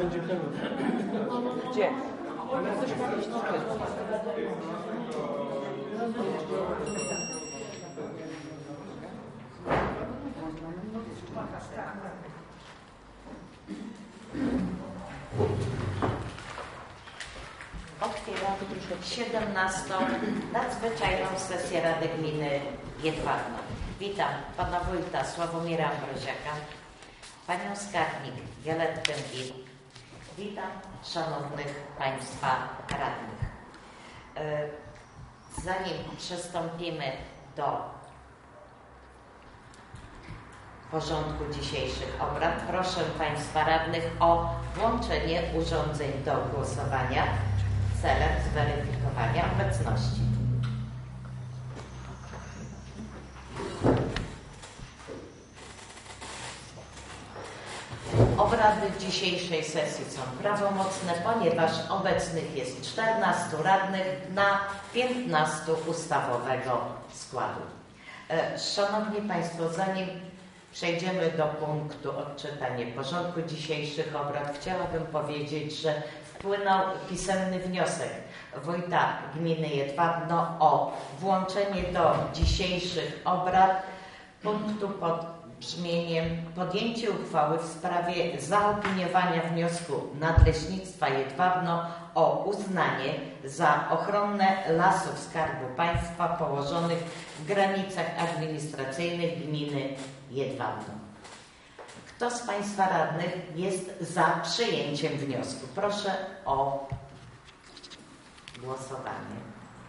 Gdzie? Otwieram 17. nadzwyczajną sesję Rady Gminy Jedwabno. Witam pana wójta Sławomira Ambroziaka, panią skarbnik Violettę Gil. Witam szanownych państwa radnych. Zanim przystąpimy do porządku dzisiejszych obrad, proszę państwa radnych o włączenie urządzeń do głosowania celem zweryfikowania obecności. Obrady dzisiejszej sesji są prawomocne, ponieważ obecnych jest 14 radnych na 15 ustawowego składu. Szanowni państwo, zanim przejdziemy do punktu odczytania porządku dzisiejszych obrad, chciałabym powiedzieć, że wpłynął pisemny wniosek wójta gminy Jedwabno o włączenie do dzisiejszych obrad punktu pod brzmieniem podjęcie uchwały w sprawie zaopiniowania wniosku Nadleśnictwa Jedwabno o uznanie za ochronę lasów Skarbu Państwa położonych w granicach administracyjnych gminy Jedwabno. Kto z państwa radnych jest za przyjęciem wniosku? Proszę o głosowanie.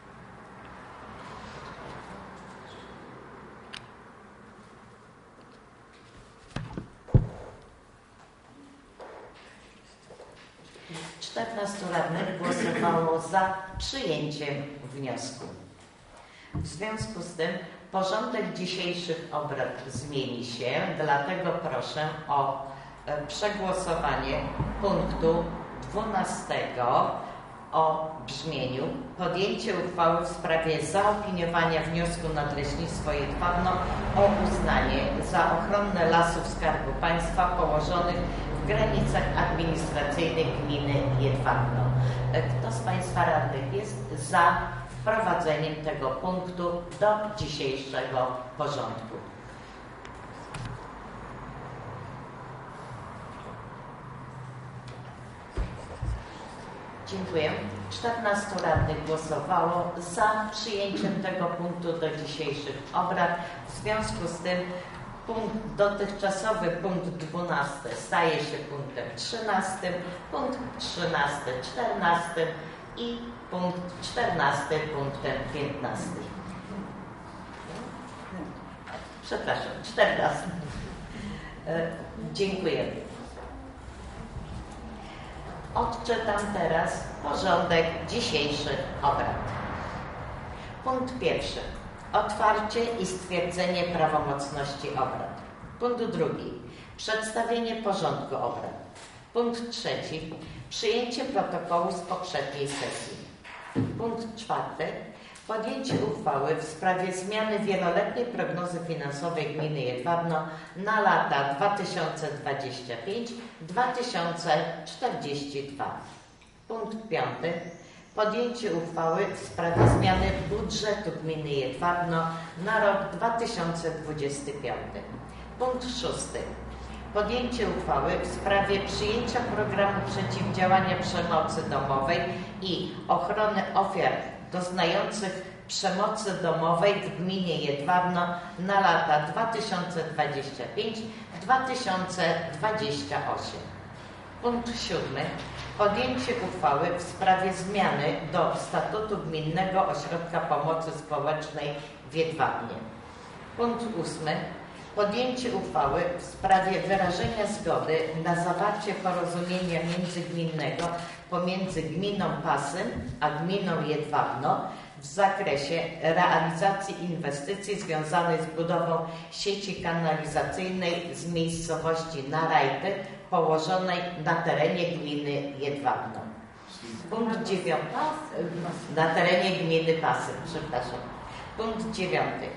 Czternastu radnych głosowało za przyjęciem wniosku. W związku z tym porządek dzisiejszych obrad zmieni się, dlatego proszę o przegłosowanie punktu 12 o brzmieniu podjęcie uchwały w sprawie zaopiniowania wniosku Nadleśnictwo Jedwabno o uznanie za ochronę lasów Skarbu Państwa położonych w granicach administracyjnych gminy Jedwabno. Kto z państwa radnych jest za wprowadzeniem tego punktu do dzisiejszego porządku? Dziękuję. 14 radnych głosowało za przyjęciem tego punktu do dzisiejszych obrad. W związku z tym dotychczasowy punkt 12 staje się punktem 13, punkt 13 14 i punkt 14 punktem 15. Przepraszam, 14. Dziękuję. Odczytam teraz porządek dzisiejszych obrad. Punkt pierwszy. Otwarcie i stwierdzenie prawomocności obrad. Punkt drugi. Przedstawienie porządku obrad. Punkt trzeci. Przyjęcie protokołu z poprzedniej sesji. Punkt czwarty. Podjęcie uchwały w sprawie zmiany wieloletniej prognozy finansowej gminy Jedwabno na lata 2025-2042. Punkt piąty. Podjęcie uchwały w sprawie zmiany budżetu gminy Jedwabno na rok 2025. Punkt szósty. Podjęcie uchwały w sprawie przyjęcia programu przeciwdziałania przemocy domowej i ochrony ofiar doznających przemocy domowej w gminie Jedwabno na lata 2025-2028. Punkt siódmy. Podjęcie uchwały w sprawie zmiany do statutu Gminnego Ośrodka Pomocy Społecznej w Jedwabnie. Punkt ósmy. Podjęcie uchwały w sprawie wyrażenia zgody na zawarcie porozumienia międzygminnego pomiędzy gminą Pasym a gminą Jedwabno w zakresie realizacji inwestycji związanej z budową sieci kanalizacyjnej z miejscowości Narajty położonej na terenie gminy Jedwabno. Punkt 9. Na terenie gminy Pasym, przepraszam. Punkt 9.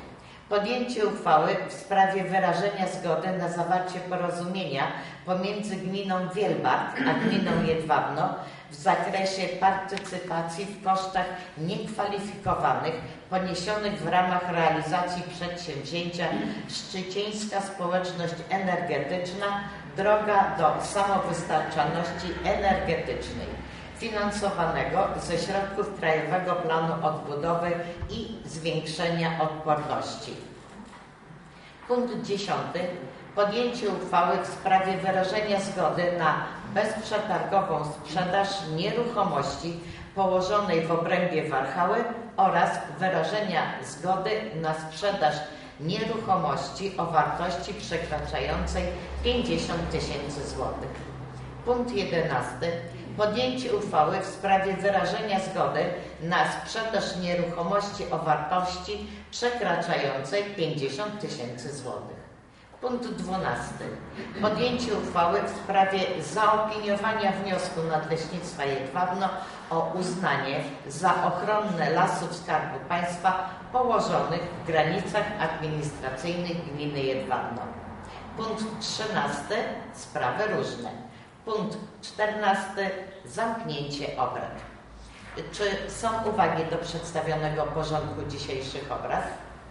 Podjęcie uchwały w sprawie wyrażenia zgody na zawarcie porozumienia pomiędzy gminą Wielbart a gminą Jedwabno w zakresie partycypacji w kosztach niekwalifikowanych poniesionych w ramach realizacji przedsięwzięcia Szczycieńska Społeczność Energetyczna Droga do Samowystarczalności Energetycznej, finansowanego ze środków Krajowego Planu Odbudowy i Zwiększenia Odporności. Punkt 10. Podjęcie uchwały w sprawie wyrażenia zgody na bezprzetargową sprzedaż nieruchomości położonej w obrębie Warchały oraz wyrażenia zgody na sprzedaż nieruchomości o wartości przekraczającej 50 000 złotych. Punkt 11. Podjęcie uchwały w sprawie wyrażenia zgody na sprzedaż nieruchomości o wartości przekraczającej 50 000 złotych. Punkt 12. Podjęcie uchwały w sprawie zaopiniowania wniosku Nadleśnictwa Jedwabno o uznanie za ochronne lasów Skarbu Państwa położonych w granicach administracyjnych gminy Jedwabno. Punkt 13. Sprawy różne. Punkt 14. Zamknięcie obrad. Czy są uwagi do przedstawionego porządku dzisiejszych obrad?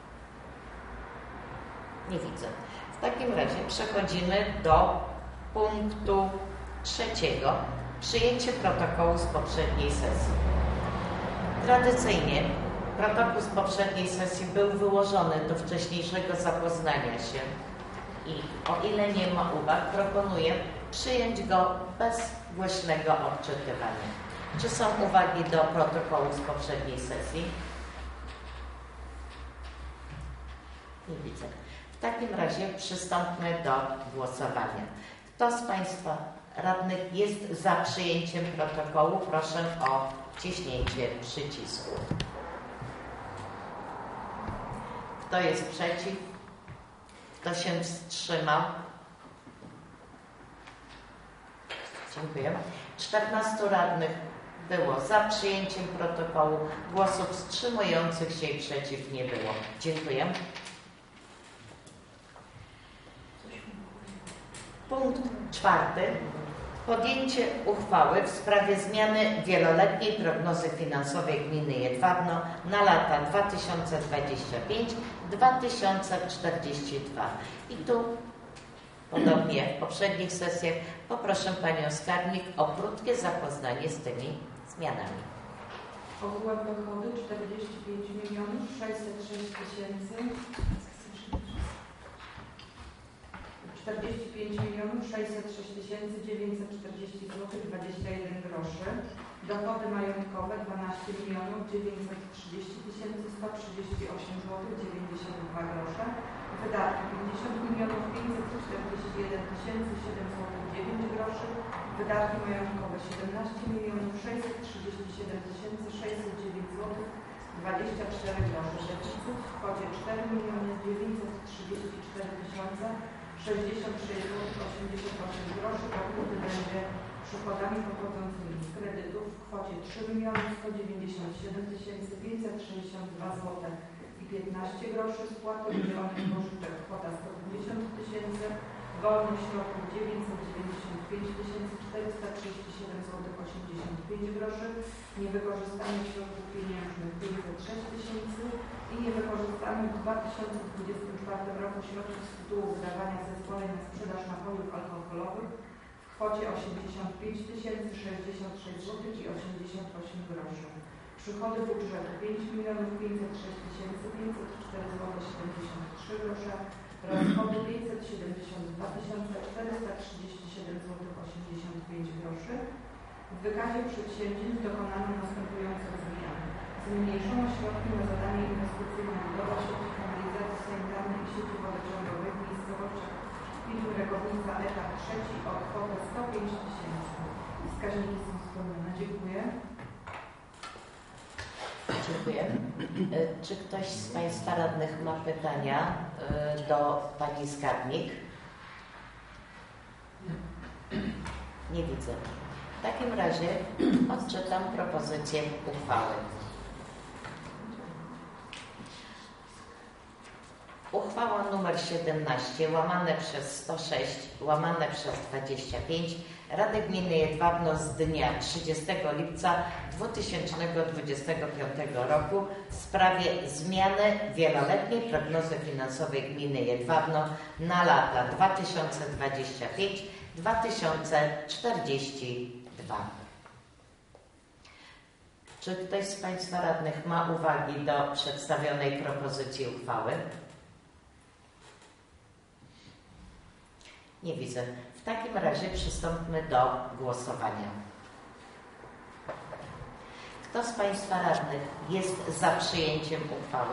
Nie widzę. W takim razie przechodzimy do punktu 3. Przyjęcie protokołu z poprzedniej sesji. Tradycyjnie protokół z poprzedniej sesji był wyłożony do wcześniejszego zapoznania się i o ile nie ma uwag, proponuję przyjąć go bez głośnego odczytywania. Czy są uwagi do protokołu z poprzedniej sesji? Nie widzę. W takim razie przystąpmy do głosowania. Kto z Państwa radnych jest za przyjęciem protokołu? Proszę o wciśnięcie przycisku. Kto jest przeciw? Kto się wstrzymał? Dziękuję. 14 radnych było za przyjęciem protokołu. Głosów wstrzymujących się i przeciw nie było. Dziękuję. Punkt 4. Podjęcie uchwały w sprawie zmiany wieloletniej prognozy finansowej gminy Jedwabno na lata 2025-2042. I tu, podobnie jak w poprzednich sesjach, poproszę Panią Skarbnik o krótkie zapoznanie z tymi zmianami. Ogółem dochody 45 606 940 zł 21 groszy. Dochody majątkowe 12 930 138 zł 92 grosze. Wydatki 50 541 700 zł 9 groszy. Wydatki majątkowe 17 637 609 zł 24 grosze. Deficyt w kwocie 4 934 66 zł 88 groszy. Dochód będzie przychodami pochodzącymi z kredytów w kwocie 3 197 562 zł i 15 groszy. Spłaty udzielonych pożyczek kwota 150 000, wolnych środków 995 437 zł 85 groszy, niewykorzystanych środków pieniężnych 506 000 i niewykorzystanych w 2024 roku środków z tytułu wydawania zezwoleń na sprzedaż napojów alkoholowych w kwocie 85 066 zł i 88 groszy. Przychody budżetu 5 506 504 zł 73 grosze. Rozchody 572 437 zł 85 groszy. W wykazie przedsięwzięć dokonano następujących zmian. Zmniejszono środki na zadanie inwestycyjne budowa sieci kanalizacji sanitarnej i sieci wodociągowej w miejscowościach Pilny-Regownica etap 3 o kwotę 105 000. Wskaźniki są spełnione. Dziękuję. Dziękuję. Czy ktoś z Państwa radnych ma pytania do Pani Skarbnik? Nie widzę. W takim razie odczytam propozycję uchwały. Uchwała nr 17 łamane przez 106 łamane przez 25 Rady Gminy Jedwabno z dnia 30 lipca 2025 roku w sprawie zmiany wieloletniej prognozy finansowej Gminy Jedwabno na lata 2025-2042. Czy ktoś z Państwa radnych ma uwagi do przedstawionej propozycji uchwały? Nie widzę. W takim razie przystąpmy do głosowania. Kto z Państwa radnych jest za przyjęciem uchwały?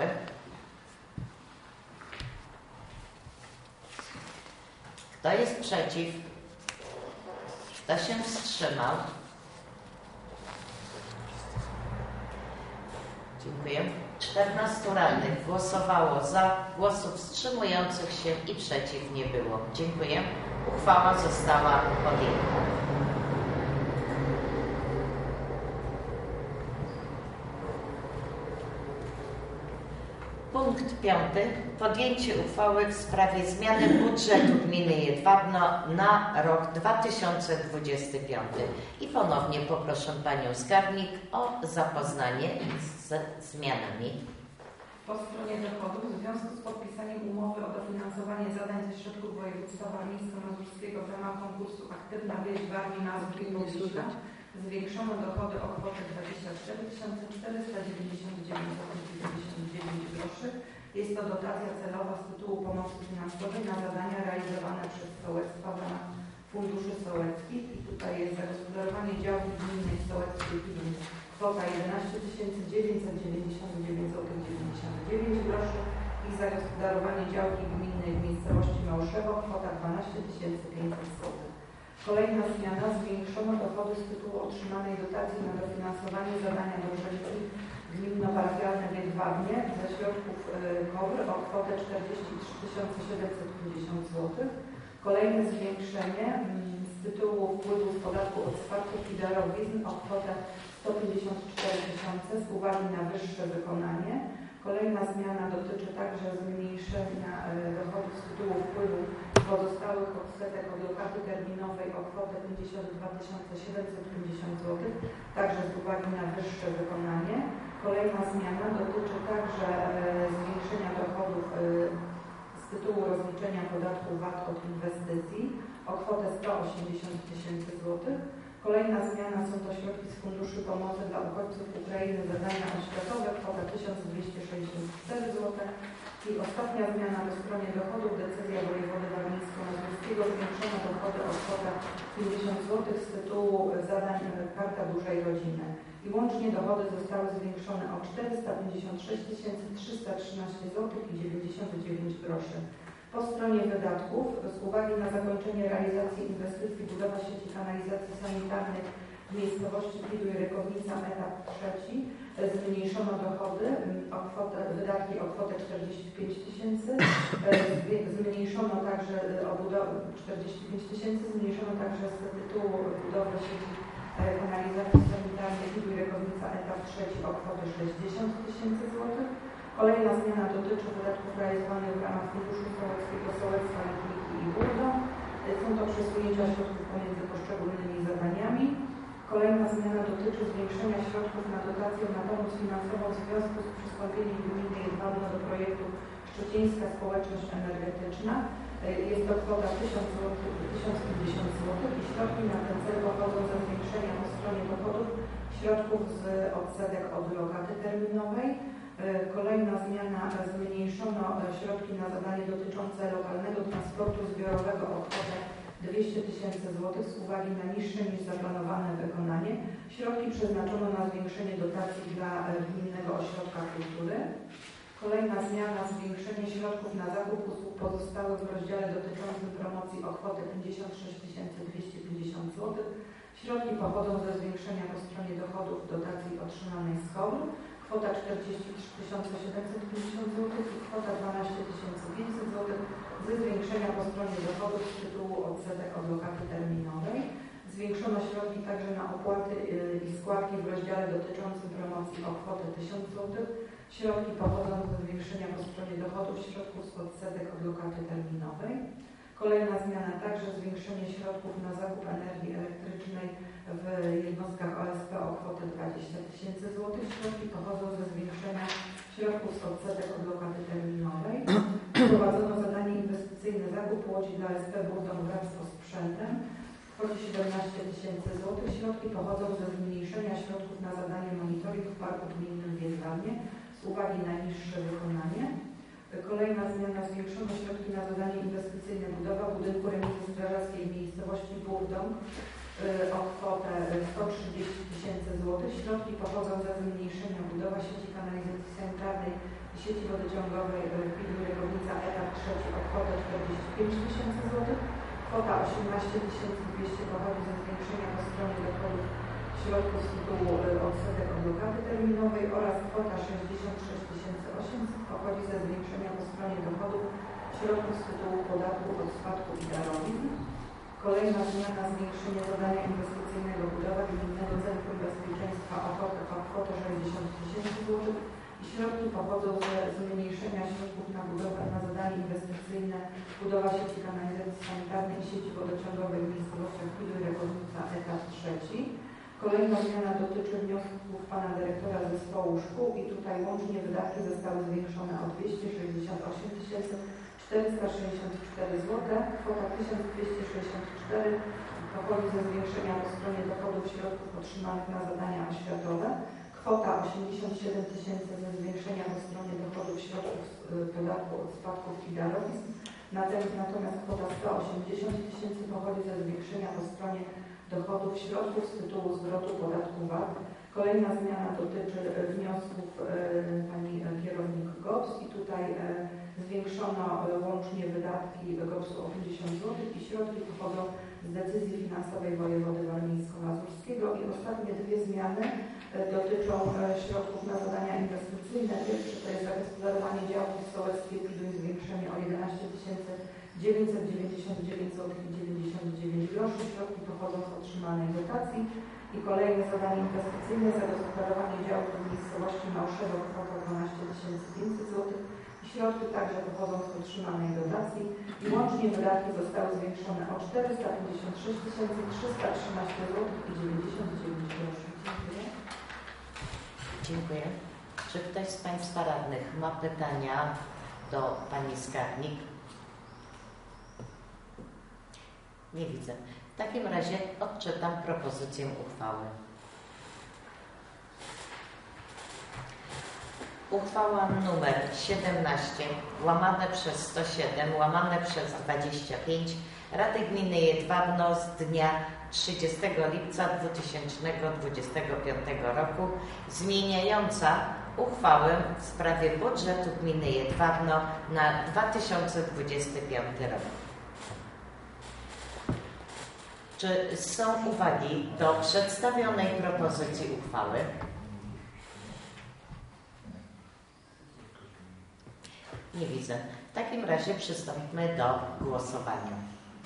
Kto jest przeciw? Kto się wstrzymał? Dziękuję. 14 radnych głosowało za, głosów wstrzymujących się i przeciw nie było. Dziękuję. Uchwała została podjęta. Punkt 5. Podjęcie uchwały w sprawie zmiany budżetu Gminy Jedwabno na rok 2025. I ponownie poproszę Panią Skarbnik o zapoznanie ze zmianami. Po stronie dochodów w związku z podpisaniem umowy o dofinansowanie zadań ze środków województwa warmińsko-mazurskiego w ramach konkursu Aktywna Wieś Warmii Mazur i Podlisia zwiększono dochody o kwotę 24 499,99 groszy. Jest to dotacja celowa z tytułu pomocy finansowej na zadania realizowane przez sołectwa w ramach funduszy sołeckich. I tutaj jest zagospodarowanie działki gminnej sołeckiej gminy. Kwota 11 999,99 groszy i zagospodarowanie działki gminnej w miejscowości Małszewo kwota 12 500 zł. Kolejna zmiana: zwiększono dochody z tytułu otrzymanej dotacji na dofinansowanie zadania drożeńki gminno-parafialne w Jedwabnie ze środków KOWR o kwotę 43 750 zł. Kolejne zwiększenie z tytułu wpływu z podatku od spadków i darowizn o kwotę 154 000 z uwagi na wyższe wykonanie. Kolejna zmiana dotyczy także zmniejszenia dochodów z tytułu wpływu pozostałych odsetek od lokaty terminowej o kwotę 52 750 zł, także z uwagi na wyższe wykonanie. Kolejna zmiana dotyczy także zwiększenia dochodów z tytułu rozliczenia podatku VAT od inwestycji o kwotę 180 000 zł. Kolejna zmiana są to środki z Funduszy Pomocy dla Uchodźców Ukrainy, zadania oświatowe, kwota 1264 zł. I ostatnia zmiana po stronie dochodów: decyzja wojewody warmińsko-mazurskiego, zwiększono dochody o kwotę 50 zł z tytułu zadań Karta Dużej Rodziny. I łącznie dochody zostały zwiększone o 456 313 zł i 99 groszy. Po stronie wydatków, z uwagi na zakończenie realizacji inwestycji budowa sieci kanalizacji sanitarnej w miejscowości Piduj Rykownica etap 3, zmniejszono dochody o kwotę, wydatki o kwotę 45 000, zmniejszono także o 45 000, zmniejszono także z tytułu budowy sieci kanalizacji sanitarnej Piduj Rykownica etap 3 o kwotę 60 000 zł. Kolejna zmiana dotyczy wydatków realizowanych w ramach Funduszu Sołeckiego Sołectwa Letniki i Burdo. Są to przesunięcia środków pomiędzy poszczególnymi zadaniami. Kolejna zmiana dotyczy zwiększenia środków na dotację na pomoc finansową w związku z przystąpieniem gminy Jedwabno do projektu Szczecińska Społeczność Energetyczna. Jest to kwota 1050 zł i środki na ten cel pochodzą ze zwiększenia po stronie dochodów środków z odsetek od lokaty terminowej. Kolejna zmiana: zmniejszono środki na zadanie dotyczące lokalnego transportu zbiorowego o kwotę 200 000 zł z uwagi na niższe niż zaplanowane wykonanie. Środki przeznaczono na zwiększenie dotacji dla Gminnego Ośrodka Kultury. Kolejna zmiana: zwiększenie środków na zakup usług pozostałych w rozdziale dotyczącym promocji o kwotę 56 250 zł. Środki pochodzą ze zwiększenia po stronie dochodów dotacji otrzymanej z KOWR. Kwota 43 750 zł i kwota 12 500 zł ze zwiększenia po stronie dochodów z tytułu odsetek od lokaty terminowej. Zwiększono środki także na opłaty i składki w rozdziale dotyczącym promocji o kwotę 1000 zł. Środki pochodzą ze zwiększenia po stronie dochodów zwrotów środków z odsetek od lokaty terminowej. Kolejna zmiana także zwiększenie środków na zakup energii elektrycznej w jednostkach OSP o kwotę 20 000 złotych. Środki pochodzą ze zwiększenia środków z odsetek od lokaty terminowej. Wprowadzono zadanie inwestycyjne zakup łodzi dla OSP Burdon wraz z sprzętem w kwocie 17 000 złotych. Środki pochodzą ze zmniejszenia środków na zadanie monitoring w Parku Gminnym w Jedwabnie z uwagi na niższe wykonanie. Kolejna zmiana: zwiększono środki na zadanie inwestycyjne budowa budynku remizy strażackiej w miejscowości Burdon o kwotę 130 000 złotych. Środki pochodzą ze zmniejszenia budowa sieci kanalizacji sanitarnej i sieci wodociągowej Pilny-Rogownica etap 3 o kwotę 45 000 złotych. Kwota 18 200 pochodzi ze zwiększenia po stronie dochodów środków z tytułu odsetek od lokaty terminowej oraz kwota 66 800 pochodzi ze zwiększenia po stronie dochodów środków z tytułu podatku od spadku i darowizn. Kolejna zmiana: zwiększenie zadania inwestycyjnego budowa Gminnego Centrum Bezpieczeństwa o kwotę 60 000 złotych. Środki pochodzą ze zmniejszenia środków na budowę na zadanie inwestycyjne budowa sieci kanalizacji sanitarnej i sieci wodociągowej w miejscowościach Pilny-Rogownica etap 3. Kolejna zmiana dotyczy wniosków pana dyrektora zespołu szkół i tutaj łącznie wydatki zostały zwiększone o 268 464 zł. Kwota 1264 pochodzi ze zwiększenia po stronie dochodów środków otrzymanych na zadania oświatowe. Kwota 87 000 ze zwiększenia po stronie dochodów środków z podatku od spadków i darowizn. Natomiast kwota 180 000 pochodzi ze zwiększenia po stronie dochodów środków z tytułu zwrotu podatku VAT. Kolejna zmiana dotyczy wniosków pani kierownik GOPS i tutaj zwiększono łącznie wydatki GOPS-u o 50 zł i środki pochodzą z decyzji finansowej wojewody warmińsko-mazurskiego. I ostatnie dwie zmiany dotyczą środków na zadania inwestycyjne. Pierwsze to jest zagospodarowanie działki w sołectwie Piduń, zwiększenie o 11 999 zł i 99 groszy. Środki pochodzą z otrzymanej dotacji. I kolejne zadanie inwestycyjne: zagospodarowanie działki w miejscowości Małszewo, kwota 12 500 zł. Środki także pochodzą z otrzymanej dotacji i łącznie wydatki zostały zwiększone o 456 313 zł i 99 groszy. Dziękuję. Dziękuję. Czy ktoś z Państwa radnych ma pytania do Pani Skarbnik? Nie widzę. W takim razie odczytam propozycję uchwały. Uchwała nr 17 łamane przez 107 łamane przez 25 Rady Gminy Jedwabno z dnia 30 lipca 2025 roku zmieniająca uchwałę w sprawie budżetu Gminy Jedwabno na 2025 rok. Czy są uwagi do przedstawionej propozycji uchwały? Nie widzę. W takim razie przystąpmy do głosowania.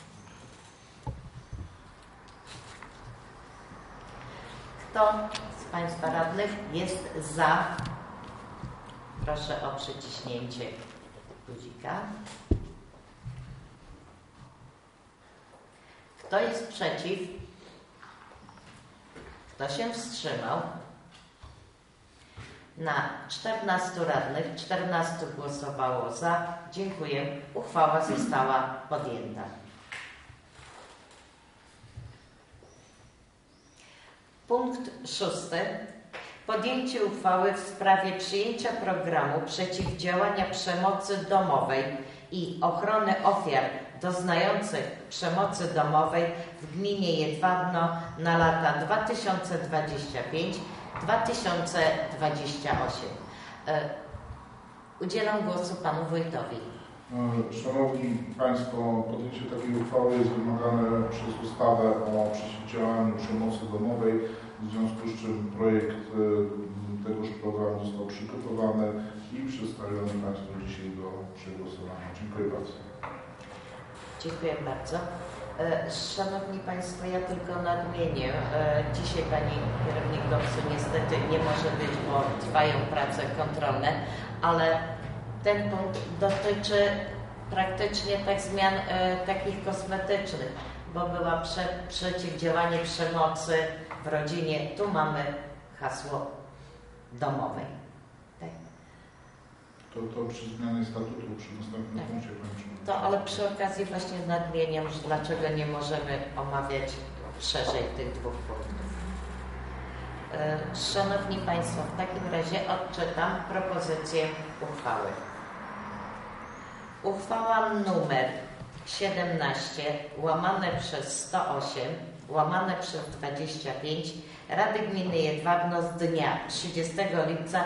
Kto z Państwa radnych jest za? Proszę o przyciśnięcie guzika. Kto jest przeciw? Kto się wstrzymał? Na 14 radnych 14 głosowało za. Dziękuję. Uchwała została podjęta. Punkt 6. Podjęcie uchwały w sprawie przyjęcia programu przeciwdziałania przemocy domowej i ochrony ofiar doznających przemocy domowej w gminie Jedwabno na lata 2025-2028. Udzielam głosu Panu Wójtowi. Szanowni Państwo, podjęcie takiej uchwały jest wymagane przez ustawę o przeciwdziałaniu przemocy domowej, w związku z czym projekt tegoż programu został przygotowany i przedstawiony Państwu dzisiaj do przegłosowania. Dziękuję bardzo. Dziękuję bardzo. Szanowni Państwo, ja tylko nadmienię. Dzisiaj Pani kierownik GOPS-u niestety nie może być, bo trwają prace kontrolne, ale Ten punkt dotyczy praktycznie tak zmian takich kosmetycznych, bo była przeciwdziałanie przemocy w rodzinie. Tu mamy hasło domowej. Tak? To przy zmianie statutu, przy następnym punkcie kończymy. To, ale przy okazji właśnie nadmieniam, że dlaczego nie możemy omawiać szerzej tych dwóch punktów. Szanowni Państwo, w takim razie odczytam propozycję uchwały. Uchwała numer 17 /108/25 Rady Gminy Jedwabno z dnia 30 lipca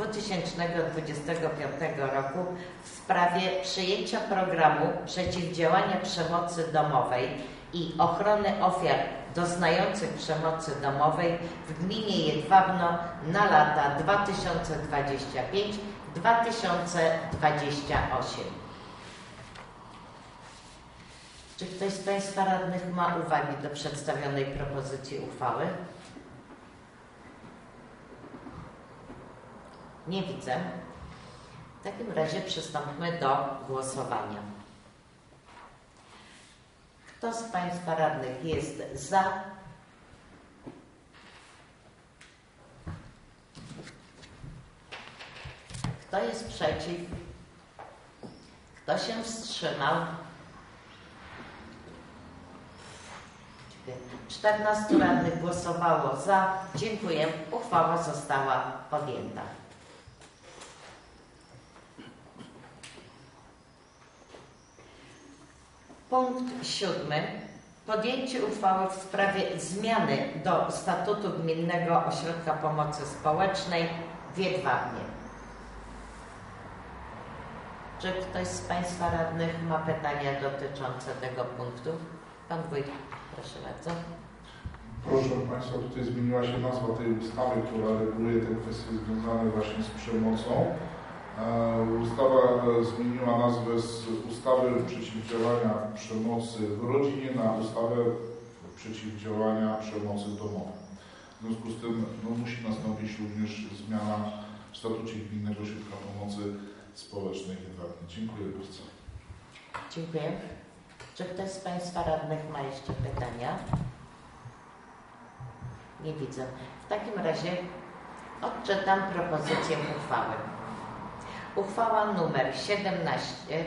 2025 roku w sprawie przyjęcia programu przeciwdziałania przemocy domowej i ochrony ofiar doznających przemocy domowej w gminie Jedwabno na lata 2025-2028. Czy ktoś z Państwa radnych ma uwagi do przedstawionej propozycji uchwały? Nie widzę. W takim razie przystąpmy do głosowania. Kto z Państwa radnych jest za? Kto jest przeciw? Kto się wstrzymał? 14 radnych głosowało za. Dziękuję. Uchwała została podjęta. Punkt 7. Podjęcie uchwały w sprawie zmiany do statutu Gminnego Ośrodka Pomocy Społecznej w Jedwabnie. Czy ktoś z Państwa radnych ma pytania dotyczące tego punktu? Pan Wójt, proszę bardzo. Proszę Państwa, tutaj zmieniła się nazwa tej ustawy, która reguluje te kwestie związane właśnie z przemocą. Ustawa zmieniła nazwę z ustawy przeciwdziałania przemocy w rodzinie na ustawę przeciwdziałania przemocy domowej. W związku z tym musi nastąpić również zmiana w statucie Gminnego Ośrodka Pomocy Społecznej w Jedwabnie. Dziękuję bardzo. Dziękuję. Czy ktoś z Państwa radnych ma jeszcze pytania? Nie widzę. W takim razie odczytam propozycję uchwały. Uchwała numer 17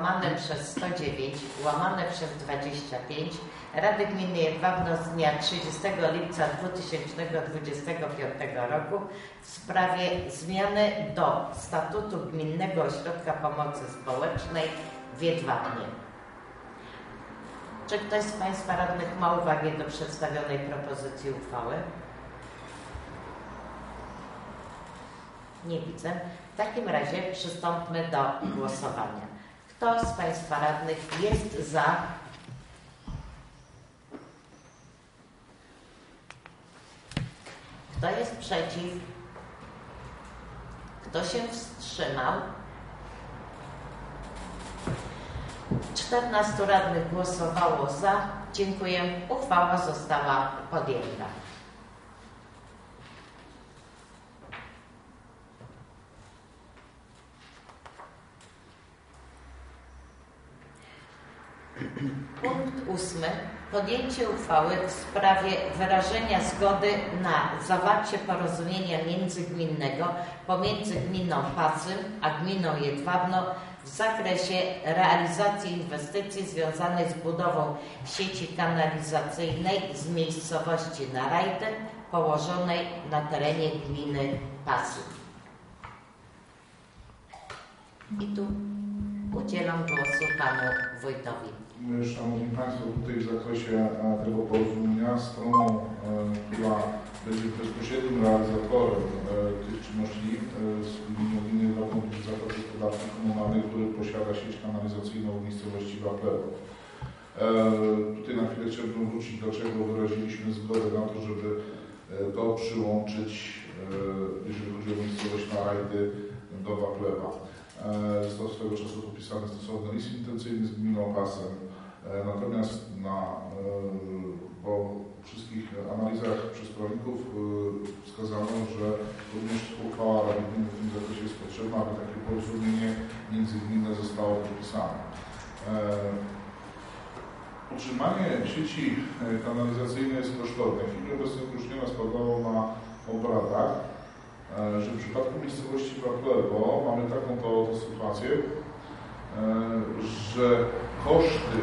/109/25 Rady Gminy Jedwabno z dnia 30 lipca 2025 roku w sprawie zmiany do statutu Gminnego Ośrodka Pomocy Społecznej w Jedwabnie. Czy ktoś z Państwa radnych ma uwagę do przedstawionej propozycji uchwały? Nie widzę. W takim razie przystąpmy do głosowania. Kto z Państwa radnych jest za? Kto jest przeciw? Kto się wstrzymał? 14 radnych głosowało za. Dziękuję. Uchwała została podjęta. Punkt 8. Podjęcie uchwały w sprawie wyrażenia zgody na zawarcie porozumienia międzygminnego pomiędzy gminą Pazym a gminą Jedwabno w zakresie realizacji inwestycji związanej z budową sieci kanalizacyjnej z miejscowości Narajdy położonej na terenie gminy Pazy. I tu udzielam głosu panu wójtowi. Szanowni Państwo, tutaj w zakresie tego porozumienia stroną, która będzie bezpośrednim realizatorem tych czynności z gminy Jedwabno będzie Zakład Gospodarki Komunalnej, który posiada sieć kanalizacyjną w miejscowości Waplewo. Tutaj na chwilę chciałbym wrócić, dlaczego wyraziliśmy zgodę na to, żeby to przyłączyć, jeżeli chodzi o miejscowość Narajdy, do Waplewa. Został swego czasu podpisany stosowny list intencyjny z gminą Pasem. Natomiast po wszystkich analizach przez prawników wskazano, że również uchwała Rady Gminy w tym zakresie jest potrzebna, aby takie porozumienie międzygminne zostało podpisane. Utrzymanie sieci kanalizacyjnej jest kosztowne. W chwili obecnej już nieraz padało na obradach, że w przypadku miejscowości Waplewo mamy taką to sytuację, że koszty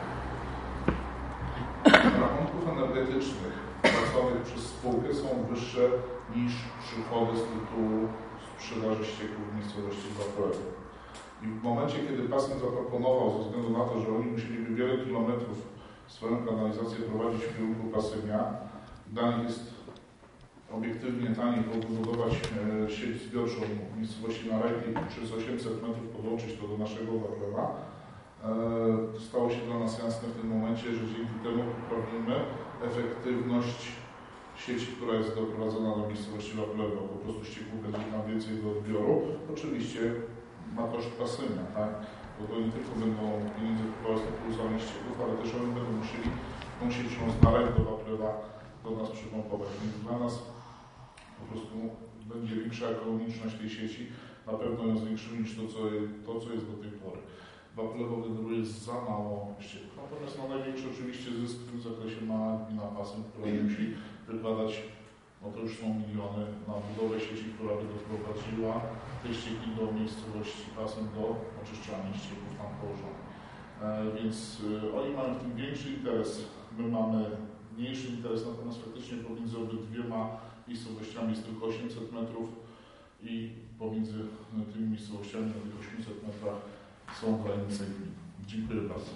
rachunków energetycznych płaconych przez spółkę są wyższe niż przychody z tytułu sprzedaży ścieków w miejscowości Waplewo. I w momencie, kiedy PASEM zaproponował, ze względu na to, że oni musieliby wiele kilometrów swoją kanalizację prowadzić w kierunku Pasymia, dla nich jest obiektywnie taniej pobudować sieć zbiorczą w miejscowości Narajki i przez 800 metrów podłączyć to do naszego Waplewa. Stało się dla nas jasne w tym momencie, że dzięki temu poprawimy efektywność sieci, która jest doprowadzona do miejscowości Waplewo. Po prostu ścieków będzie tam więcej do odbioru. Oczywiście ma koszt Pasymia, tak? Bo to nie tylko będą pieniądze kupować na pulsowanie ścieków, ale też oni będą musieli tą siecią z Narajk do Waplewa do nas przypompować. Więc dla nas po prostu będzie większa ekonomiczność tej sieci, na pewno ją zwiększymy niż to, co jest do tej pory. Waplewo generuje za mało ścieków. Natomiast największy oczywiście zysk w tym zakresie ma gmina Pasym, która nie musi wykładać, no to już są miliony na budowę sieci, która by doprowadziła te ścieki do miejscowości Pasym do oczyszczania ścieków tam położonych. Więc oni mają w tym większy interes, my mamy mniejszy interes, natomiast faktycznie pomiędzy obydwiema miejscowościami jest tylko 800 metrów i pomiędzy tymi miejscowościami na tych 800 metrach są granice gmin. Dziękuję bardzo.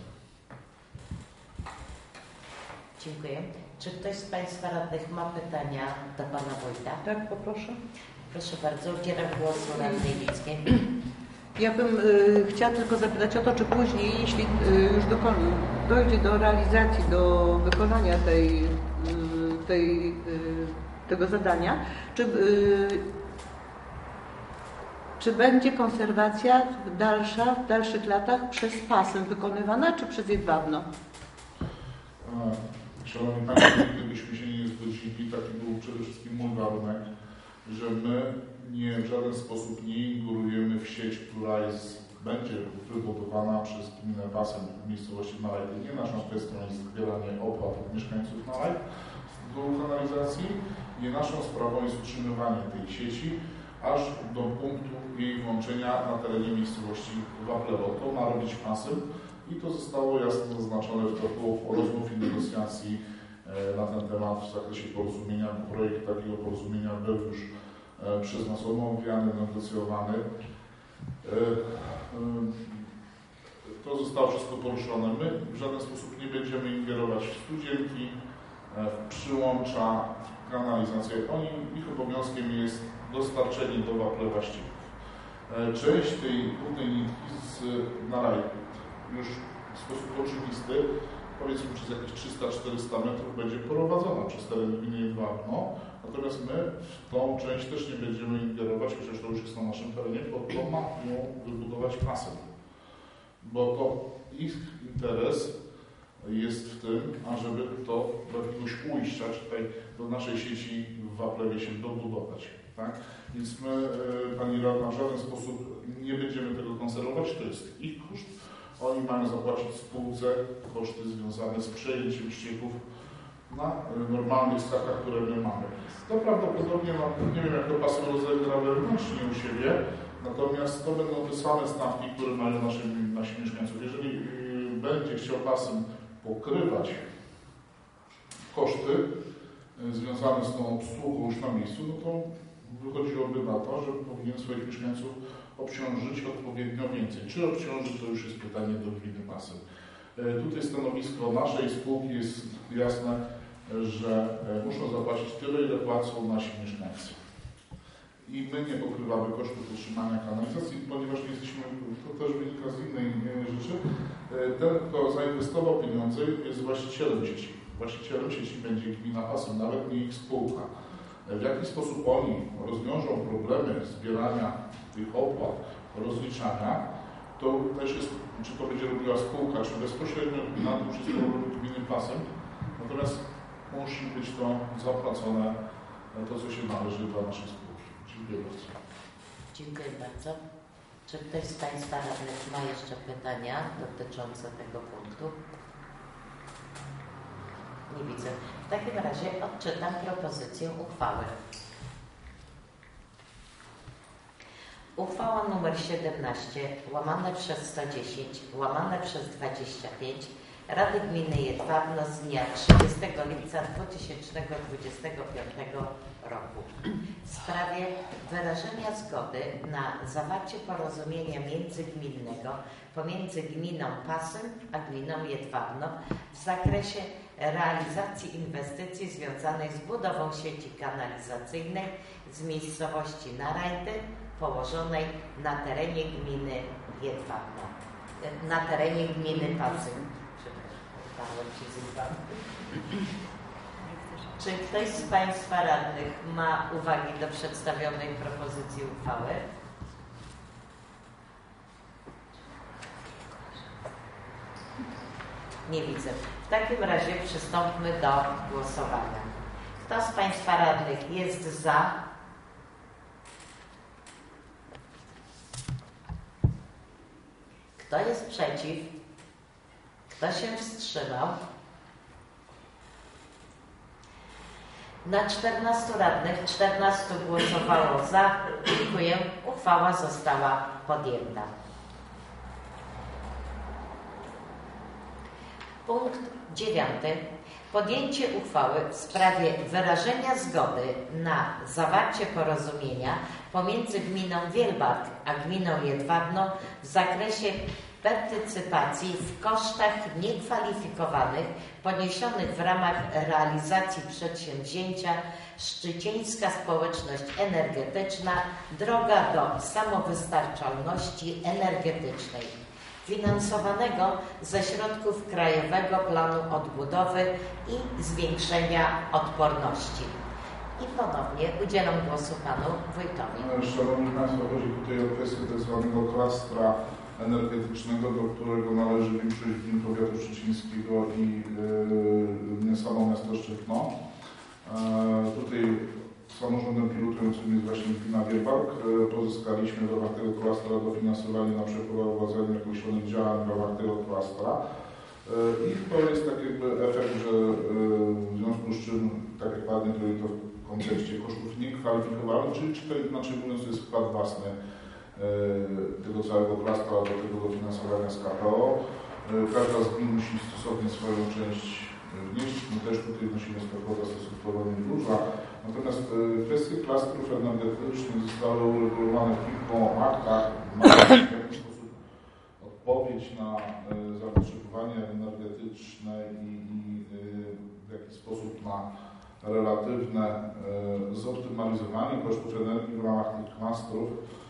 Dziękuję. Czy ktoś z Państwa radnych ma pytania do Pana Wójta? Tak, poproszę. Proszę bardzo, udzielam głosu Radnej Lickiej. Ja bym chciała tylko zapytać o to, czy później, jeśli już dojdzie do realizacji, do wykonania tego zadania, czy będzie konserwacja w dalszych latach przez PASEM wykonywana, czy przez Jedwabno? Szanowni Państwo, gdybyśmy się nie zgodzili, taki był przede wszystkim mój warunek, że my w żaden sposób nie ingurujemy w sieć, która będzie wybudowana przez gminę PASEM w miejscowości Narajk. Nie naszą kwestią jest zbieranie opłat od mieszkańców Narajk do kanalizacji, nie naszą sprawą jest utrzymywanie tej sieci aż do punktu jej włączenia na terenie miejscowości Waplewo. To ma robić PASEM i to zostało jasno zaznaczone w toku rozmów i negocjacji na ten temat w zakresie porozumienia. Projekt takiego porozumienia był już przez nas omawiany, negocjowany. To zostało wszystko poruszone. My w żaden sposób nie będziemy ingerować w studzienki, w przyłącza, w kanalizację. Ich obowiązkiem jest dostarczenie do Waplewa ścieków. Część tej głównej nitki z Narajki już w sposób oczywisty, powiedzmy przez jakieś 300-400 metrów będzie prowadzona przez teren gminy Jedwabno. Natomiast my w tą część też nie będziemy ingerować, chociaż to już jest na naszym terenie, bo to ma ją wybudować PASEM. Bo to ich interes jest w tym, ażeby to do jakiegoś ujścia, tutaj do naszej sieci w Waplewie się dobudować. Tak? Więc my, Pani Radna, w żaden sposób nie będziemy tego konserwować, to jest ich koszt. Oni mają zapłacić spółce koszty związane z przejęciem ścieków na normalnych stawkach, które my mamy. To prawdopodobnie, nie wiem jak to PASEM rozegra wewnętrznie u siebie, natomiast to będą te same stawki, które mają nasi mieszkańców. Jeżeli będzie chciał PASEM pokrywać koszty związane z tą obsługą już na miejscu, no to wychodziłoby na to, że powinien swoich mieszkańców obciążyć odpowiednio więcej. Czy obciąży, to już jest pytanie do gminy PASEM. Tutaj stanowisko naszej spółki jest jasne, że muszą zapłacić tyle, ile płacą nasi mieszkańcy. I my nie pokrywamy kosztów utrzymania kanalizacji, ponieważ nie jesteśmy, to też wynika z innej rzeczy. Ten, kto zainwestował pieniądze, jest właścicielem sieci. Właścicielem sieci będzie gmina PASEM, nawet nie ich spółka. W jaki sposób oni rozwiążą problemy zbierania tych opłat, rozliczania, to też jest, czy to będzie robiła spółka, czy bezpośrednio na tym wszystko robi gminy PASEM. Natomiast musi być to zapłacone, to co się należy dla naszej spółki. Dziękuję bardzo. Dziękuję bardzo. Czy ktoś z Państwa radnych ma jeszcze pytania dotyczące tego punktu? Nie widzę. W takim razie odczytam propozycję uchwały. Uchwała nr 17 /110/25 Rady Gminy Jedwabno z dnia 30 lipca 2025 roku w sprawie wyrażenia zgody na zawarcie porozumienia międzygminnego pomiędzy gminą Pasym a gminą Jedwabno w zakresie realizacji inwestycji związanej z budową sieci kanalizacyjnej z miejscowości Narajdy położonej na terenie gminy Jedwabno, na terenie gminy Pasym. Czy ktoś z Państwa radnych ma uwagi do przedstawionej propozycji uchwały? Nie widzę. W takim razie przystąpmy do głosowania. Kto z Państwa radnych jest za? Kto jest przeciw? Kto się wstrzymał? Na 14 radnych 14 głosowało za. Dziękuję. Uchwała została podjęta. Punkt 9. Podjęcie uchwały w sprawie wyrażenia zgody na zawarcie porozumienia pomiędzy gminą Wielbark a gminą Jedwabno w zakresie partycypacji w kosztach niekwalifikowanych poniesionych w ramach realizacji przedsięwzięcia Szczycieńska Społeczność Energetyczna Droga do samowystarczalności energetycznej finansowanego ze środków Krajowego Planu Odbudowy i Zwiększenia Odporności. I ponownie udzielam głosu Panu Wójtowi. Szanowni Państwo, chodzi tutaj o kwestię tak zwanego klastra energetycznego, do którego należy większość gmin powiatu szczecińskiego i samo miasto Szczytno. Tutaj samorządem pilotującym jest właśnie gmina Wielbark. Pozyskaliśmy w ramach tego klastra dofinansowanie na przeprowadzenie określonych działań w ramach tego klastra. I to jest tak jakby efekt, że w związku z czym, tak jak ładnie to w kontekście kosztów niekwalifikowalnych, czyli to inaczej mówiąc jest wkład własny tego całego klastra do tego dofinansowania z KPO. Każda z gmin musi stosownie swoją część wnieść. My też tutaj wnosimy z KPO stosunkowo nieduża. Natomiast kwestie klastrów energetycznych zostały uregulowane w kilku aktach. Mamy w jakiś sposób odpowiedź na zapotrzebowanie energetyczne i w jakiś sposób na relatywne zoptymalizowanie kosztów energii w ramach tych klastrów.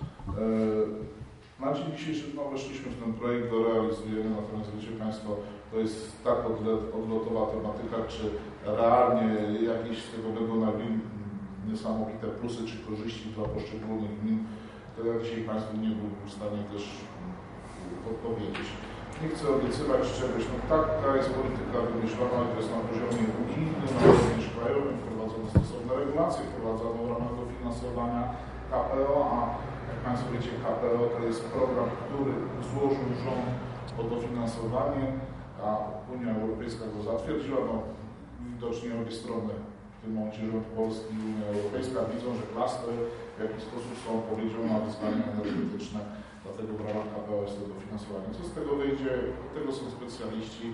Na dzień dzisiejszy weszliśmy w ten projekt, go realizujemy, natomiast wiecie Państwo, to jest tak odlotowa tematyka, czy realnie jakieś z tego będą niesamowite plusy czy korzyści dla poszczególnych gmin, to ja dzisiaj Państwu nie byłbym w stanie też odpowiedzieć. Nie chcę obiecywać czegoś, no taka jest polityka wymyślona, to jest na poziomie unijnym, ale również krajowym, wprowadzono stosowne regulacje, wprowadzono w ramach dofinansowania KPO, a jak Państwo wiecie, KPO to jest program, który złożył rząd o dofinansowanie, a Unia Europejska go zatwierdziła. No, widocznie obie strony, w tym momencie rząd polski i Unia Europejska, widzą, że klastry w jakiś sposób są odpowiedzią na wyzwania energetyczne, dlatego w ramach KPO jest to dofinansowanie. Co z tego wyjdzie, od tego są specjaliści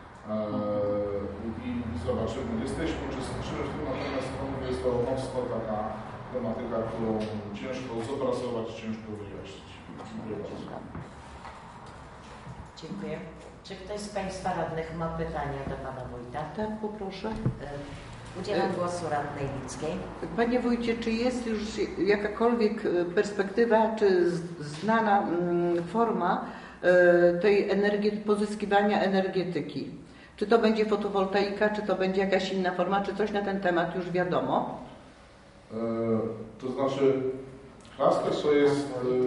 i zobaczymy. Jesteśmy uczestniczymy w tym, natomiast jest to mocno taka tematyka, którą ciężko zobrazować, ciężko wyjaśnić. Dziękuję bardzo. Dziękuję. Czy ktoś z Państwa radnych ma pytania do Pana Wójta? Tak, poproszę. Udzielam głosu radnej Lickiej. Panie Wójcie, czy jest już jakakolwiek perspektywa, czy znana forma tej pozyskiwania energetyki? Czy to będzie fotowoltaika, czy to będzie jakaś inna forma, czy coś na ten temat już wiadomo? To znaczy, klaster to jest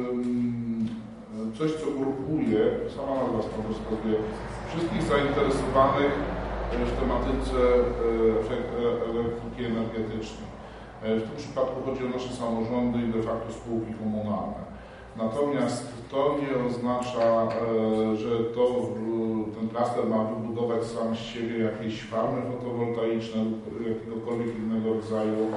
coś, co grupuje, sama nazwa stąd wskazuje, wszystkich zainteresowanych w tematyce elektryki energetycznej. W tym przypadku chodzi o nasze samorządy i de facto spółki komunalne. Natomiast w to nie oznacza, że ten klaster ma wybudować sam z siebie jakieś farmy fotowoltaiczne lub jakiegokolwiek innego rodzaju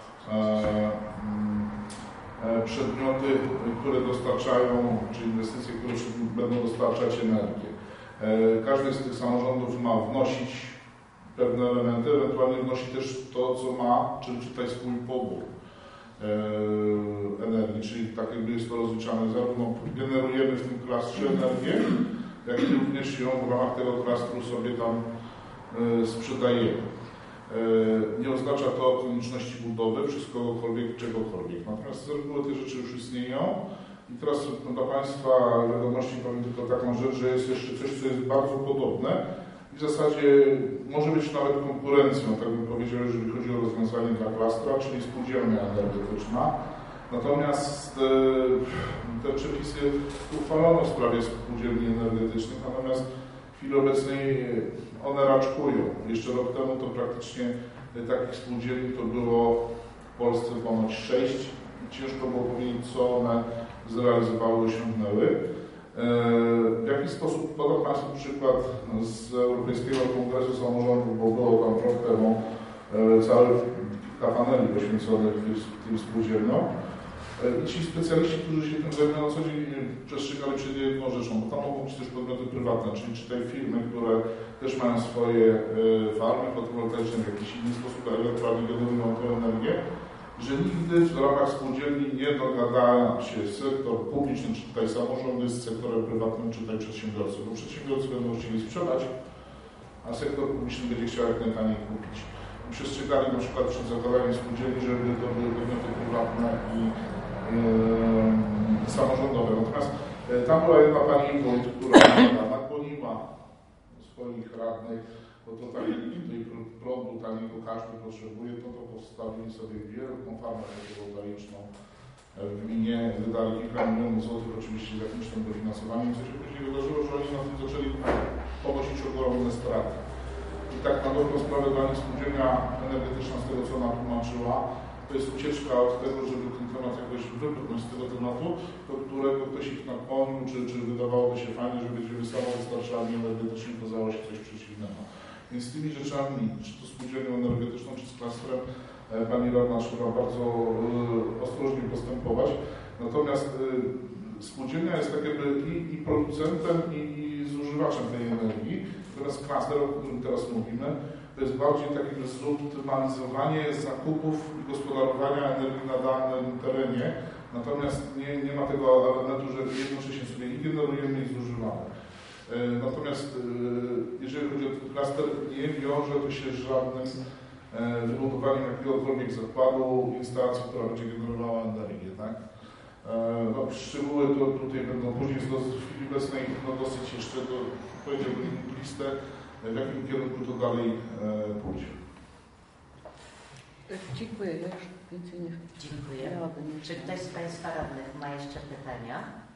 przedmioty, które dostarczają, czy inwestycje, które będą dostarczać energię. Każdy z tych samorządów ma wnosić pewne elementy, ewentualnie wnosi też to, co ma, czyli czytaj swój pobór energii, czyli tak jakby jest to rozliczane, zarówno generujemy w tym klastrze energię, jak i również ją w ramach tego klastru sobie tam sprzedajemy. Nie oznacza to konieczności budowy przez kogokolwiek, czegokolwiek. Natomiast z reguły te rzeczy już istnieją. I teraz dla Państwa wiadomości powiem tylko taką rzecz, że jest jeszcze coś, co jest bardzo podobne i w zasadzie może być nawet konkurencją, tak bym powiedział, jeżeli chodzi o rozwiązanie dla klastra, czyli spółdzielnia energetyczna. Natomiast te przepisy uchwalono w sprawie spółdzielni energetycznych, natomiast w chwili obecnej one raczkują. Jeszcze rok temu to praktycznie takich spółdzielni to było w Polsce ponad 6 i ciężko było powiedzieć, co one zrealizowały, osiągnęły. W jaki sposób podam Państwu przykład z Europejskiego Kongresu Samorządów, bo było tam rok temu całe kilka paneli poświęconych tym spółdzielniom. I ci specjaliści, którzy się tym zajmują na co dzień, przestrzegali przed jedną rzeczą, bo tam mogą być też podmioty prywatne, czyli czytaj firmy, które też mają swoje farmy fotowoltaiczne w jakiś inny sposób, ewentualnie generują tę energię, że nigdy w ramach spółdzielni nie dogada się sektor publiczny, czy tutaj samorządy z sektorem prywatnym, czy tutaj przedsiębiorcy, bo przedsiębiorcy będą chcieli sprzedać, a sektor publiczny będzie chciał jak najtaniej kupić. I przestrzegali na przykład przed zakładaniem spółdzielni, żeby to były podmioty prywatne i samorządowe. Natomiast tam była jedna pani wójt, która nakłoniła swoich radnych, bo to tak jak tutaj prądu taniego każdy potrzebuje, to postawili sobie wielką farmę fotowoltaiczną w gminie, wydali kilka milionów złotych oczywiście z jakimś tam dofinansowaniem, co się później wydarzyło, że oni na tym zaczęli ponosić ogromne straty. I tak na dobrą sprawę dla nich spółdzielnia energetyczna, z tego co ona tłumaczyła, to jest ucieczka od tego, żeby ten temat jakoś wypchnąć z tego tematu, do którego ktoś ich nakłonił, czy wydawałoby się fajnie, że będziemy samowystarczalni energetycznie, okazało się coś przeciwnego. Więc z tymi rzeczami, czy to spółdzielnią energetyczną, czy z klastrem, pani radna trzeba bardzo ostrożnie postępować. Natomiast spółdzielnia jest tak jakby i producentem, i zużywaczem tej energii. Natomiast klaster, o którym teraz mówimy, to jest bardziej takie zoptymalizowanie zakupów i gospodarowania energii na danym terenie. Natomiast nie ma tego elementu, że jednocześnie sobie i generujemy, i zużywamy. Natomiast jeżeli chodzi o ten klaster, nie wiąże to się z żadnym wybudowaniem jakiegokolwiek zakładu, instalacji, która będzie generowała energię. Tak? No, szczegóły to tutaj będą później w chwili obecnej dosyć jeszcze, powiedziałbym, listę, w jakim kierunku to dalej pójdzie. Dziękuję. Ja już więcej nie wiem. Dziękuję. Czy ktoś z Państwa radnych ma jeszcze pytania?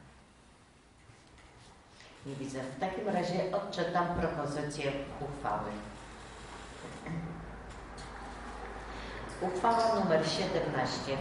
Nie widzę. W takim razie odczytam propozycję uchwały. Uchwała nr 17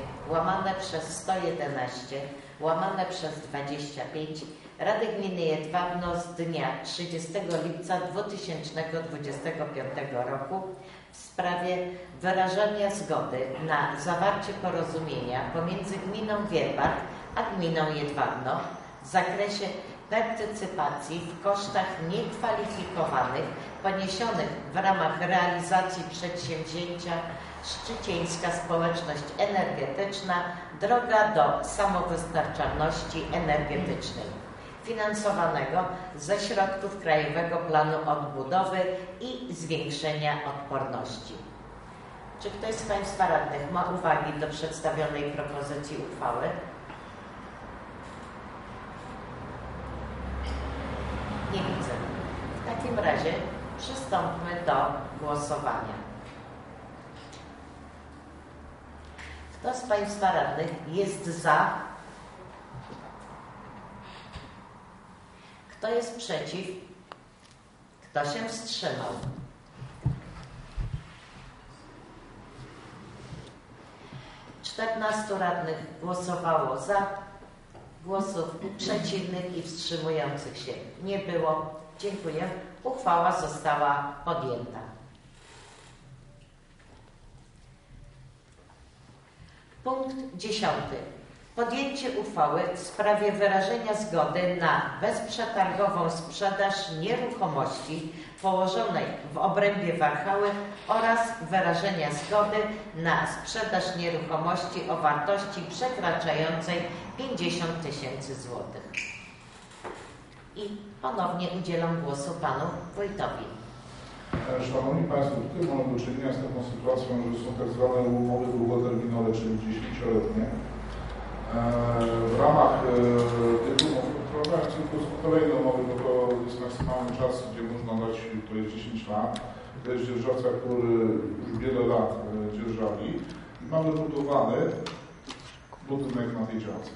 /111/25 Rady Gminy Jedwabno z dnia 30 lipca 2025 roku w sprawie wyrażenia zgody na zawarcie porozumienia pomiędzy gminą Wierbak a gminą Jedwabno w zakresie partycypacji w kosztach niekwalifikowanych poniesionych w ramach realizacji przedsięwzięcia Szczycieńska Społeczność Energetyczna Droga do samowystarczalności energetycznej, finansowanego ze środków Krajowego Planu Odbudowy i Zwiększenia Odporności. Czy ktoś z Państwa radnych ma uwagi do przedstawionej propozycji uchwały? Nie widzę. W takim razie przystąpmy do głosowania. Kto z Państwa radnych jest za? Kto jest przeciw? Kto się wstrzymał? ...14 radnych głosowało za, Głosów przeciwnych i wstrzymujących się nie było. Dziękuję. Uchwała została podjęta. Punkt 10. Podjęcie uchwały w sprawie wyrażenia zgody na bezprzetargową sprzedaż nieruchomości położonej w obrębie Warchały oraz wyrażenia zgody na sprzedaż nieruchomości o wartości przekraczającej 50 000 złotych. I ponownie udzielam głosu panu wójtowi. Szanowni Państwo, tutaj mamy do czynienia z taką sytuacją, że są tak zwane umowy długoterminowe, czyli 10-letnie. W ramach tych umów, wprowadzając tylko kolejne umowy, bo to jest maksymalny czas, gdzie można dać, to jest 10 lat. To jest dzierżawca, który już wiele lat dzierżawi i mamy budowany budynek na tej działce.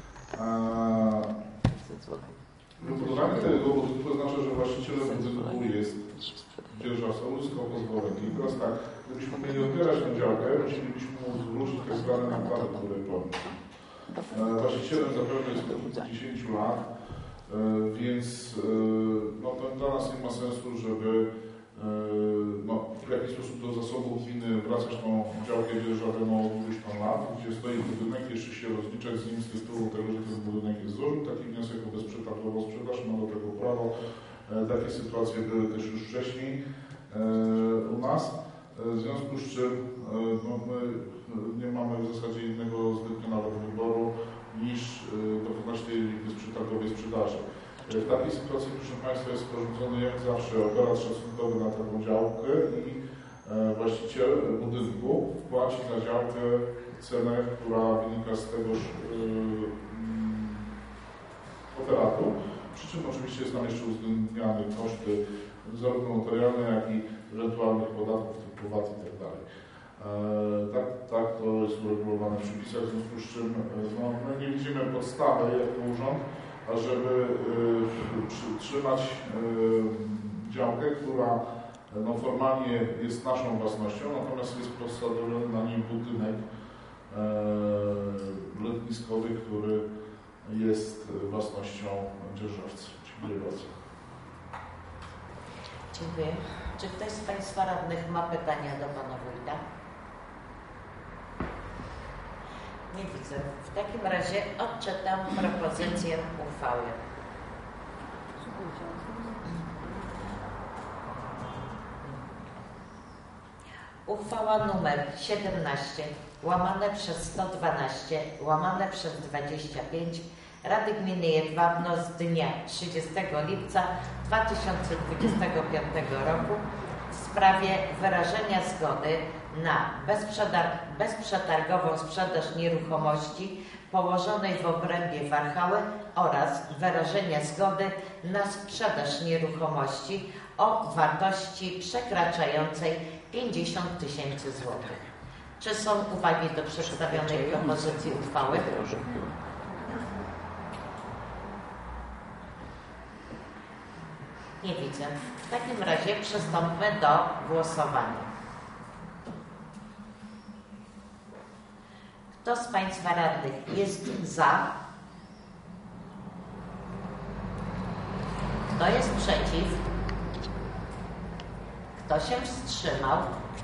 Wybudowanie tego budynku oznacza, że właścicielem budynku jest dzierżawca, uzyskał pozwolenie. I teraz tak, gdybyśmy mieli odbierać tę działkę, musielibyśmy mu zwrócić tak zwane nakłady, które ponosi. Właścicielem zapewne jest od 10 lat, więc no, to dla nas nie ma sensu, żeby no, w jakiś sposób do zasobów gminy wracać tą działkę dzierżawioną od 200 lat, gdzie stoi budynek, jeszcze się rozliczać z nim z tytułu tego, że ten budynek jest złożył taki wniosek o bezprzetargową sprzedaż, ma do tego prawo. Takie sytuacje były też już wcześniej u nas, w związku z czym no, my nie mamy w zasadzie innego zbytnio nawet wyboru niż dokonać tej bezprzetargowej sprzedaży. W takiej sytuacji, proszę Państwa, jest sporządzony jak zawsze operat szacunkowy na taką działkę i właściciel budynku płaci za działkę cenę, która wynika z tegoż operatu. Przy czym oczywiście jest tam jeszcze uwzględniane koszty zarówno materialne, jak i ewentualnych podatków typu VAT i tak dalej. Tak to jest uregulowane w przepisach, w związku z czym no, my nie widzimy podstawy jako urząd, ażeby trzymać działkę, która no, formalnie jest naszą własnością, natomiast jest postawiony na niej budynek letniskowy, który jest własnością dzierżawcy. Dziękuję bardzo. Dziękuję. Czy ktoś z Państwa radnych ma pytania do pana wójta? Nie widzę. W takim razie odczytam propozycję uchwały. Uchwała numer 17 /112/25 Rady Gminy Jedwabno z dnia 30 lipca 2025 roku w sprawie wyrażenia zgody na bezprzetargową sprzedaż nieruchomości położonej w obrębie Warchały oraz wyrażenia zgody na sprzedaż nieruchomości o wartości przekraczającej 50 000 złotych. Czy są uwagi do przedstawionej propozycji uchwały? Nie widzę. W takim razie przystąpmy do głosowania. Kto z Państwa radnych jest za? Kto jest przeciw? Kto się wstrzymał?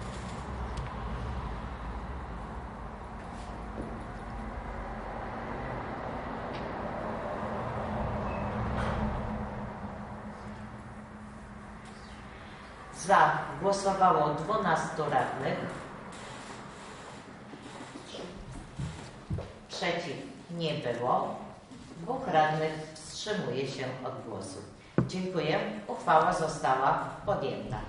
Za głosowało 12 radnych. Przeciw nie było. 2 radnych wstrzymuje się od głosu. Dziękuję. Uchwała została podjęta.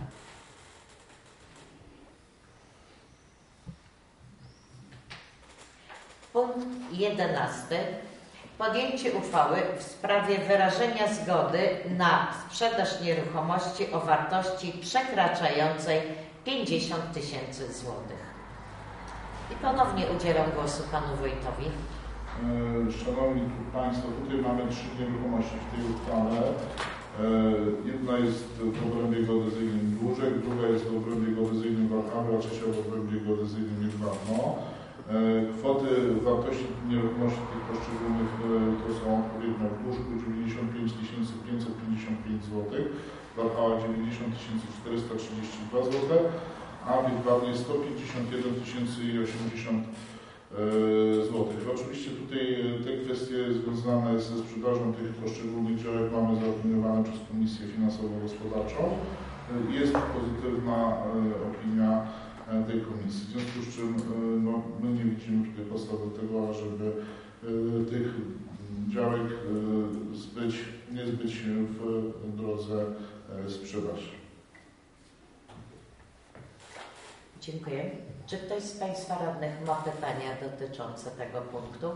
Punkt 11. Podjęcie uchwały w sprawie wyrażenia zgody na sprzedaż nieruchomości o wartości przekraczającej 50 000 złotych. I ponownie udzielam głosu panu wójtowi. Szanowni Państwo, tutaj mamy 3 nieruchomości w tej uchwale. Jedna jest w obrębie geodezyjnym Dłużek, druga jest w obrębie geodezyjnym Warchawy, a trzecia w obrębie geodezyjnym Jedwabno. Kwoty wartości nieruchomości tych poszczególnych to są odpowiednio w Głuszku 95 555 zł, w Wachała 90 432 zł, a w Jedwabnie 151 080 zł. Oczywiście tutaj te kwestie związane ze sprzedażą tych poszczególnych działek mamy zaopiniowane przez Komisję Finansowo-Gospodarczą. Jest pozytywna opinia tej komisji. W związku z czym my nie widzimy tutaj podstaw do tego, ażeby tych działek nie zbyć w drodze sprzedaży. Dziękuję. Czy ktoś z Państwa radnych ma pytania dotyczące tego punktu?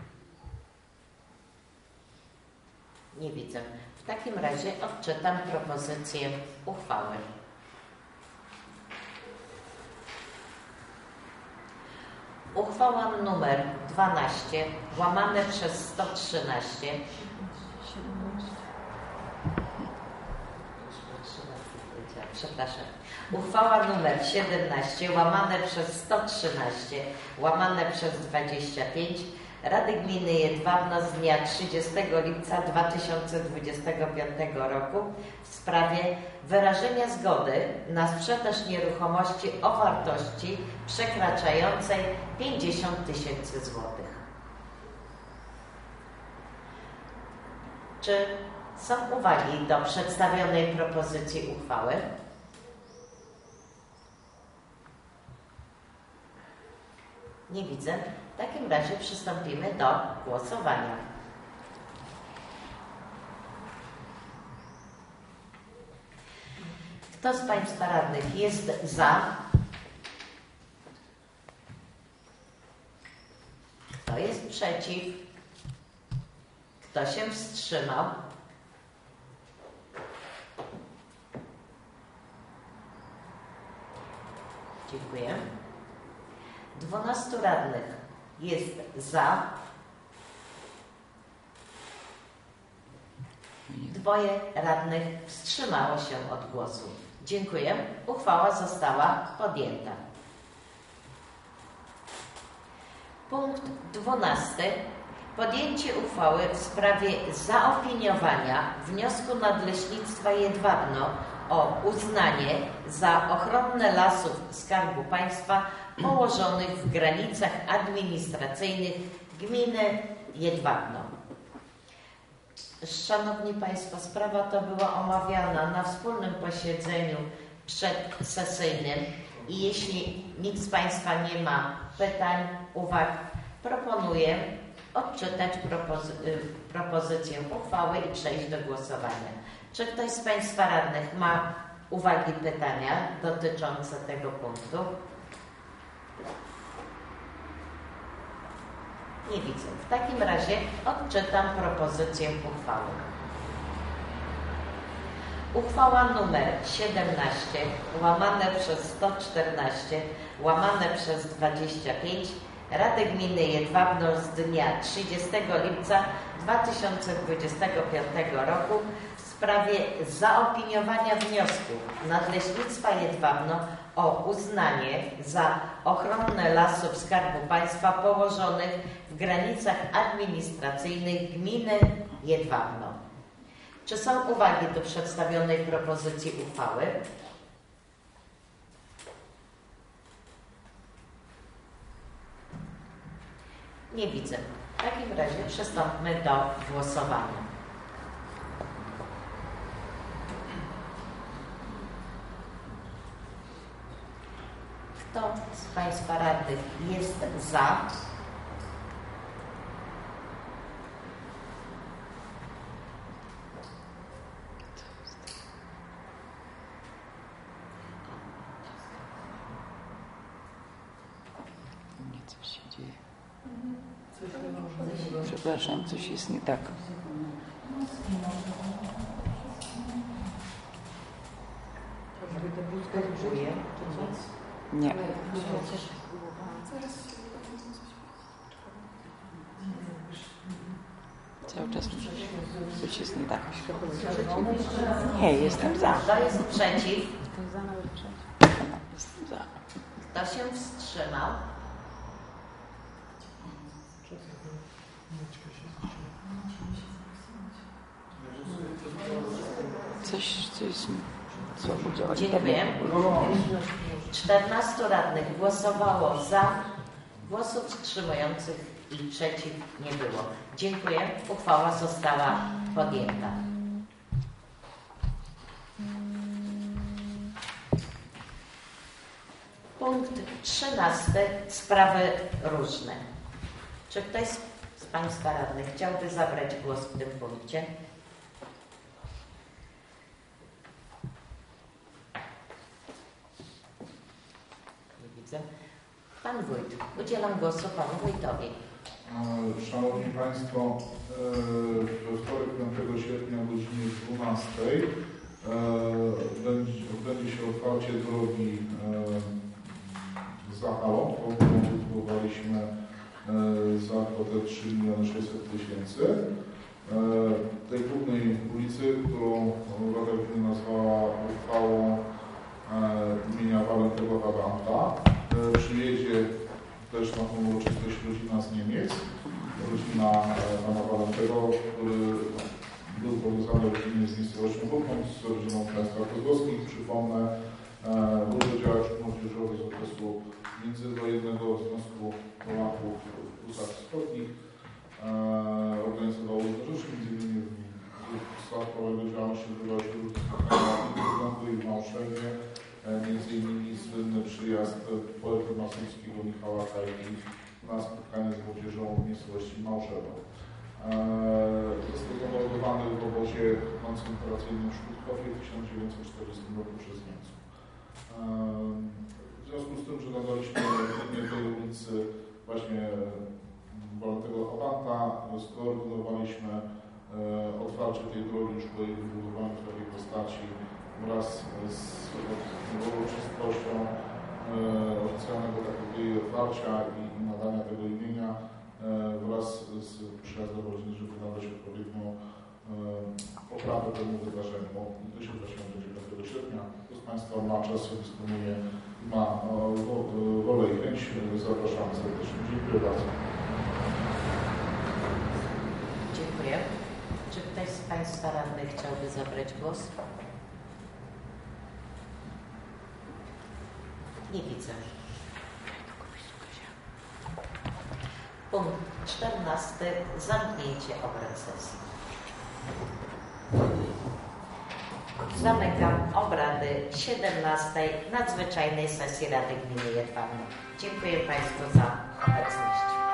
Nie widzę. W takim razie odczytam propozycję uchwały. Uchwała nr 12 łamane przez 113 Uchwała nr 17 łamane przez 113 łamane przez 25 Rady Gminy Jedwabno z dnia 30 lipca 2025 roku w sprawie wyrażenia zgody na sprzedaż nieruchomości o wartości przekraczającej 50 000 złotych. Czy są uwagi do przedstawionej propozycji uchwały? Nie widzę. W takim razie przystąpimy do głosowania. Kto z Państwa radnych jest za? Kto jest przeciw? Kto się wstrzymał? Dziękuję. 12 radnych jest za. 2 radnych wstrzymało się od głosu. Dziękuję. Uchwała została podjęta. Punkt 12. Podjęcie uchwały w sprawie zaopiniowania wniosku Nadleśnictwa Jedwabno o uznanie za ochronę lasów Skarbu Państwa położonych w granicach administracyjnych gminy Jedwabno. Szanowni Państwo, sprawa ta była omawiana na wspólnym posiedzeniu przedsesyjnym i jeśli nikt z Państwa nie ma pytań, uwag, proponuję odczytać propozycję uchwały i przejść do głosowania. Czy ktoś z Państwa radnych ma uwagi, pytania dotyczące tego punktu? Nie widzę. W takim razie odczytam propozycję uchwały. Uchwała nr 17 łamane przez 114 łamane przez 25 Rady Gminy Jedwabno z dnia 30 lipca 2025 roku w sprawie zaopiniowania wniosku Nadleśnictwa Jedwabno o uznanie za ochronę lasów Skarbu Państwa położonych w granicach administracyjnych gminy Jedwabno. Czy są uwagi do przedstawionej propozycji uchwały? Nie widzę. W takim razie przystąpmy do głosowania. Kto z Państwa radnych jest za? Co się dzieje? Przepraszam, coś jest nie tak. Nie. Cały czas coś jest nie tak. Nie, jestem za. Kto jest przeciw? Jestem za. Kto się wstrzymał? Coś słabo działa. Dziękuję. 14 radnych głosowało za, głosów wstrzymujących i przeciw nie było. Dziękuję. Uchwała została podjęta. Punkt 13. Sprawy różne. Czy ktoś z Państwa radnych chciałby zabrać głos w tym punkcie? Nie widzę. Pan wójt. Udzielam głosu panu wójtowi. Szanowni Państwo, we wtorek 5 sierpnia o godzinie 12 odbędzie się otwarcie drogi za halą, którą wybudowaliśmy za kwotę 3 600 000. Tej głównej ulicy, którą Rada Gminy nazwała uchwałą imienia Walentego Habanta. Przyjedzie też na tą uroczystość rodzina z Niemiec, rodzina pana Walentego, który był powiązany rodzinnie z niestołeczną grupą, z rodziną państwa kozłowskich. Przypomnę, był to działacz młodzieżowy z okresu międzywojennego Związku Polaków w Prusach Wschodnich. Organizował różne rzeczy, m.in. w składowego działalności odbywały się różne spotkania i w Małszewie. Między innymi słynny przyjazd poety masyjskiego Michała Kajki na spotkanie z młodzieżą w miejscowości Małszewo. Został zamordowany w obozie koncentracyjnym w Szkutkowie w 1940 roku przez Niemców. W związku z tym, że nadaliśmy imię tej ulicy właśnie Walentego Habanta, skoordynowaliśmy otwarcie tej drogi już po jej wybudowaniu w takiej postaci wraz z uroczystością oficjalnego takiego jej otwarcia i nadania tego imienia wraz z przyjazdem rodziny, żeby nadać odpowiednią poprawę temu wydarzeniu. To się właśnie 9 sierpnia. Kto z Państwa ma czas, dysponuje, ma wolę i chęć, zapraszamy serdecznie. Dziękuję bardzo. Dziękuję. Czy ktoś z Państwa radnych chciałby zabrać głos? Nie widzę. Punkt 14. Zamknięcie obrad sesji. Zamykam obrady 17. nadzwyczajnej sesji Rady Gminy Jedwabne. Dziękuję Państwu za obecność.